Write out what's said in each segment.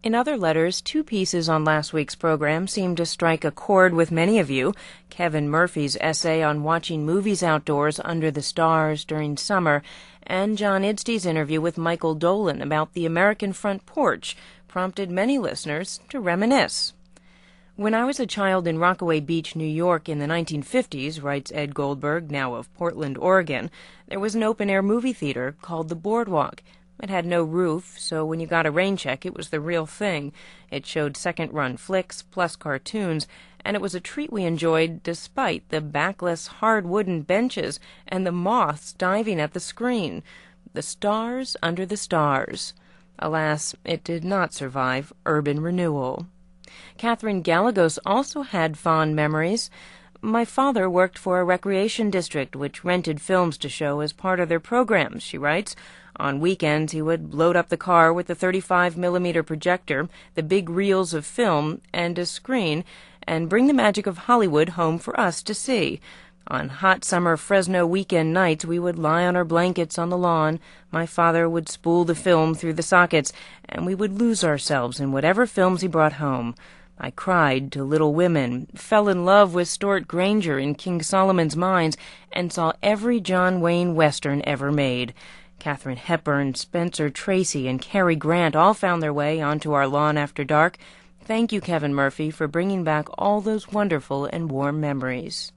In other letters, two pieces on last week's program seem to strike a chord with many of you. Kevin Murphy's essay on watching movies outdoors under the stars during summer, and John Idstey's interview with Michael Dolan about the American front porch prompted many listeners to reminisce. When I was a child in Rockaway Beach, New York in the 1950s, writes Ed Goldberg, now of Portland, Oregon, there was an open-air movie theater called the Boardwalk. It had no roof, so when you got a rain check, it was the real thing. It showed second-run flicks plus cartoons, and it was a treat we enjoyed despite the backless, hard wooden benches and the moths diving at the screen. The stars under the stars. Alas, it did not survive urban renewal. Catherine Gallegos also had fond memories. My father worked for a recreation district which rented films to show as part of their programs, she writes. On weekends, he would load up the car with a 35mm projector, the big reels of film, and a screen, and bring the magic of Hollywood home for us to see. On hot summer Fresno weekend nights, we would lie on our blankets on the lawn. My father would spool the film through the sockets, and we would lose ourselves in whatever films he brought home. I cried to Little Women, fell in love with Stuart Granger in King Solomon's Mines, and saw every John Wayne Western ever made. Katharine Hepburn, Spencer Tracy, and Cary Grant all found their way onto our lawn after dark. Thank you, Kevin Murphy, for bringing back all those wonderful and warm memories.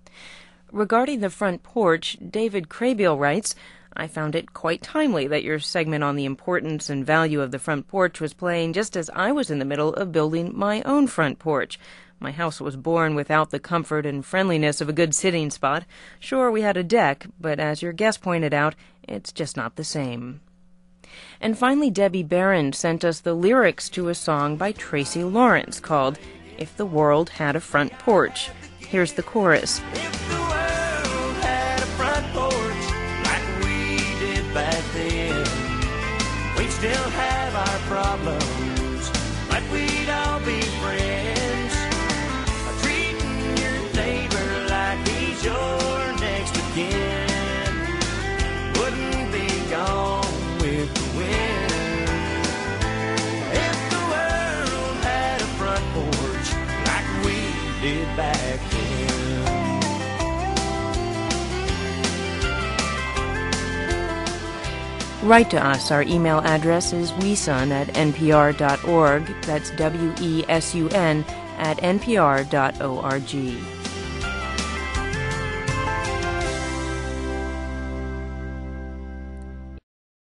Regarding the front porch, David Craybill writes, I found it quite timely that your segment on the importance and value of the front porch was playing just as I was in the middle of building my own front porch. My house was born without the comfort and friendliness of a good sitting spot. Sure, we had a deck, but as your guest pointed out, it's just not the same. And finally, Debbie Barron sent us the lyrics to a song by Tracy Lawrence called If the World Had a Front Porch. Here's the chorus. If the world had a front porch like we did back then, we'd still have our problems, but we'd all be friends. Treating your neighbor like he's your next of kin wouldn't be gone with the wind. If the world had a front porch like we did back then. Write to us. Our email address is wesun@npr.org. That's WESUN @npr.org.